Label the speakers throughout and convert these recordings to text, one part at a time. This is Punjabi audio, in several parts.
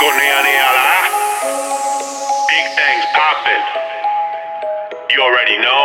Speaker 1: Goniani ala. Big things poppin'. You already know.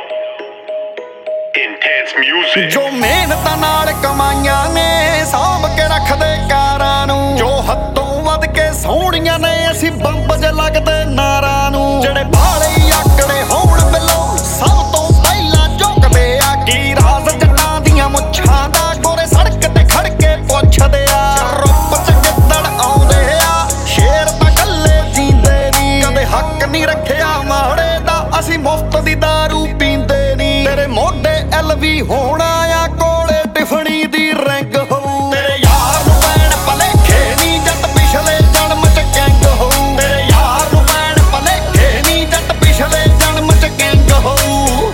Speaker 1: Intense music.
Speaker 2: ਜੋ ਮਿਹਨਤਾਂ ਨਾਲ ਕਮਾਈਆਂ ਨੇ ਸਾਂਭ ਕੇ ਰੱਖਦੇ ਕਾਰਾਂ ਨੂੰ, ਜੋ ਹੱਦੋਂ ਵੱਧ ਕੇ ਸੋਹਣੀਆਂ ਨੇ ਅਸੀਂ ਬੰਬ ਜ ਲੱਗਦੇ ਨਾਰਾਂ ਨੂੰ। ਜਿਹੜੇ ਬਾਲੇ ਆਕੜੇ ਹੋਣ ਬਿੱਲੋ ਸਭ ਤੋਂ ਪਹਿਲਾਂ ਝੁਕਦੇ ਆ, ਕੀ ਰਾਜ਼ ਜੱਟਾਂ ਦੀਆਂ ਮੁੱਛਾਂ ਦਾ ਗੋਰੇ ਸੜਕ ਤੇ ਖੜ ਕੇ ਪੁੱਛਦੇ ਆ। ਰੁੱਪ ਚ ਗਿੱਦੜ ਆਉਂਦੇ ਆ, ਸ਼ੇਰ ਤਾਂ ਕੱਲੇ ਜੀਂਦੇ ਨੀ, ਕਦੇ ਹੱਕ ਨਹੀਂ ਰੱਖਿਆ ਮਾੜੇ ਦਾ, ਅਸੀਂ ਮੁਫਤ ਦੀ ਦਾਰੂ ਪੀਂਦੇ ਨੀ। ਤੇਰੇ ਮੋਢੇ ਵੀ ਹੋਣਾ ਆ ਕੋਲੇ ਟਿਫਣੀ ਦੀ ਰਿੰਗ ਹੋਊ, ਤੇਰੇ ਯਾਰ ਨੂੰ ਪੈਣ ਭਲੇਖੇ ਨੀ ਜੱਟ ਪਿਛਲੇ ਜਨਮ ਚ ਗੈਂਗ ਹੋਊ। ਤੇਰੇ ਯਾਰ ਨੂੰ ਪੈਣ ਭਲੇਖੇ ਨੀ ਜੱਟ ਪਿਛਲੇ ਜਨਮ ਚ ਗੈਂਗ ਹੋਊ।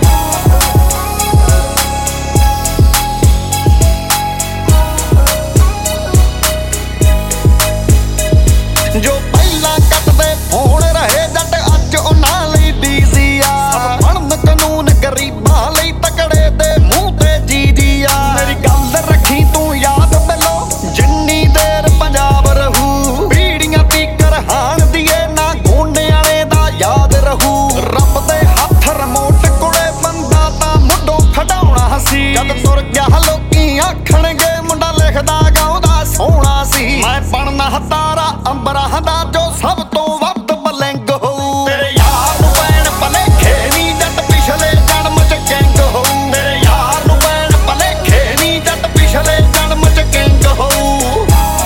Speaker 2: ਜੋ ਪਹਿਲਾਂ ਕੱਟਦੇ ਫੋਨ ਰਹੇ ਜੱਟ ਅੱਜ ਉਹਨਾਂ ਲਈ ਡੀਜ਼ੀ ਆ, ਸਭ ਬਣਨ ਕਾਨੂੰਨ ਗਰੀਬਾਂ ਲਈ ਤਕੜੇ ਦੇ ਮੂੰਹ ਤੇ ਜੀ ਆ। ਮੇਰੀ ਗੱਲ ਰੱਖੀ ਤੂੰ ਯਾਦ ਬਿੱਲੋ ਜਿੰਨੀ ਦੇਰ ਪੰਜਾਬ ਰਹੂ, ਪੀੜੀਆਂ ਤੀਕਰ ਹਾਣ ਦੀਏ ਨਾ ਗੋਨੇ ਵਾਲੇ ਦਾ ਯਾਦ ਰਹੂ। ਰੱਬ ਦੇ ਹੱਥ ਰਿਮੋਟ ਕੋਲੇ ਬੰਦਾ ਤਾਂ ਮੁੱਢੋਂ ਖਡਾਉਣਾ ਸੀ, ਜਦ ਤੁਰ ਗਿਆ ਲੋਕੀ ਆਖਣਗੇ ਮੁੰਡਾ ਲਿਖਦਾ ਗਾਉਂਦਾ ਸੋਹਣਾ ਸੀ। ਮੈਂ ਬਣਨਾ ਤਾਰਾ ਅੰਬਰਾਂ ਦਾ ਜੋ ਸਭ ਤੋਂ ਵੱਧ ਬਲਿੰਗ ਹੋਊ, ਤੇਰੇ ਯਾਰ ਨੂੰ ਪੈਣ ਭਲੇਖੇ ਨੀ ਜੱਟ ਪਿਛਲੇ ਜਨਮ ਚ ਗੈਂਗ ਹੋਊ। ਤੇਰੇ ਯਾਰ ਨੂੰ ਪੈਣ ਭਲੇਖੇ ਨੀ ਜੱਟ ਪਿਛਲੇ ਜਨਮ ਚ ਗੈਂਗ ਹੋਊ।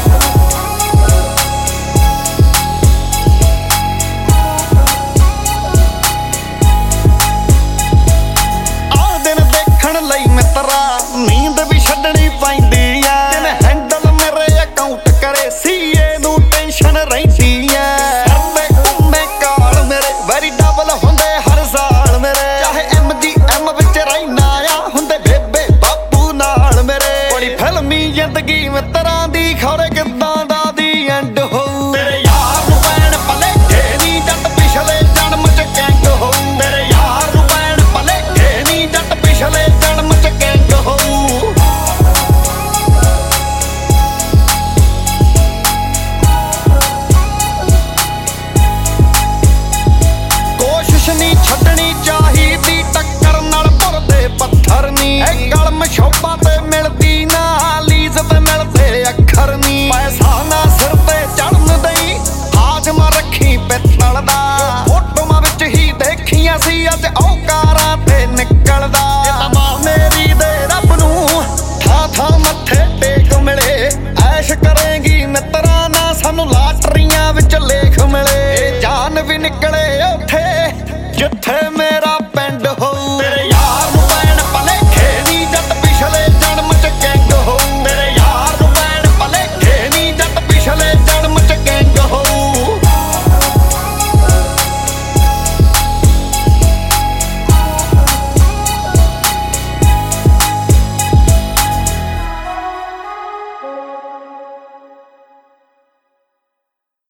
Speaker 2: ਆਹ ਦਿਨ ਦੇਖਣ ਲਈ ਮਿੱਤਰਾ ਨੀਂਦ ਵੀ ਛੱਡਣੀ ਪੈਂਦੀ ਆ, ਦਿਨ ਹੈਂਡਲ ਮੇਰੇ ਅਕਾਊਂਟ ਕਰੇ ਸੀਏ ਨੂੰ ਟੈਨਸ਼ਨ ਰਹਿੰਦੀ ਆ। ਕਰਦੇ ਘੁੰਮੇ ਕਾਲ ਮੇਰੇ ਵੈਰੀ ਡਬਲ ਹੁੰਦੇ ਹਰ ਸਾਲ ਮੇਰੇ, ਚਾਹੇ MGM ਵਿੱਚ ਰਹਿਣਾ ਆ ਹੁੰਦੇ ਬੇਬੇ ਬਾਪੂ ਨਾਲ ਮੇਰੇ। ਬੜੀ ਫਿਲਮੀ ਜ਼ਿੰਦਗੀ ਮਿੱਤਰਾਂ ਦੀ ਖੌਰੇ ਕਿੱਦਾਂ ਦਾ ਦੀ ਐਂਡ ਹੋਊ, ਤੇਰੇ ਯਾਰ ਨੂੰ ਪੈਣ ਭਲੇਖੇ ਨੀ ਜੱਟ ਪਿਛਲੇ ਜਨਮ ਚ ਗੈਂਗ ਹੋਊ। ਤੇਰੇ ਯਾਰ ਨੂੰ ਪੈਣ ਭਲੇਖੇ ਨੀ ਜੱਟ ਪਿਛਲੇ ਜਨਮ ਚ ਗੈਂਗ ਹੋਊ। ਕੋਸ਼ਿਸ਼ ਨਹੀਂ ਛੱਡਣੀ ਚਾਹੀਦੀ, ਟੱਕਰ ਨਾਲ ਭੁਰਦੇ ਪੱਥਰ ਨੀ। ਇਹ ਕਲਮ ਸ਼ੋਭਾ ਤੇ ਮਿਲਦੀ ਨਾ ਲੀਜ਼ ਤੇ ਮਿਲਦੇ ਅੱਖਰ ਨੀ। ਪੈਸਾ ਨਾ ਸਿਰ ਤੇ ਚੜਨ ਦਈ ਹਾਜ਼ਮਾ ਰੱਖੀ ਪਿੱਤਲ ਦਾ, ਫੋਟੋਆਂ ਵਿੱਚ ਹੀ ਦੇਖੀਆਂ ਸੀ ਅੱਜ ਔਕਾਰਾਂ ਤੇ ਨਿਕਲਦਾ। ਇਹ ਤਾਂ ਮਾਂ ਮੇਰੀ ਦੇ ਰੱਬ ਨੂੰ ਥਾਂ ਥਾਂ ਮੱਥੇ ਟੇਕ ਮਿਲੇ, ਐਸ਼ ਕਰੇਗੀ ਮਿੱਤਰਾਂ ਨਾ ਸਾਨੂੰ ਲਾਟਰੀਆਂ ਵਿੱਚ ਲੇਖ ਮਿਲੇ। ਇਹ ਜਾਨ ਵੀ ਨਿਕਲੇ ਉੱਥੇ ਜਿੱਥੇ ਮੇਰੇ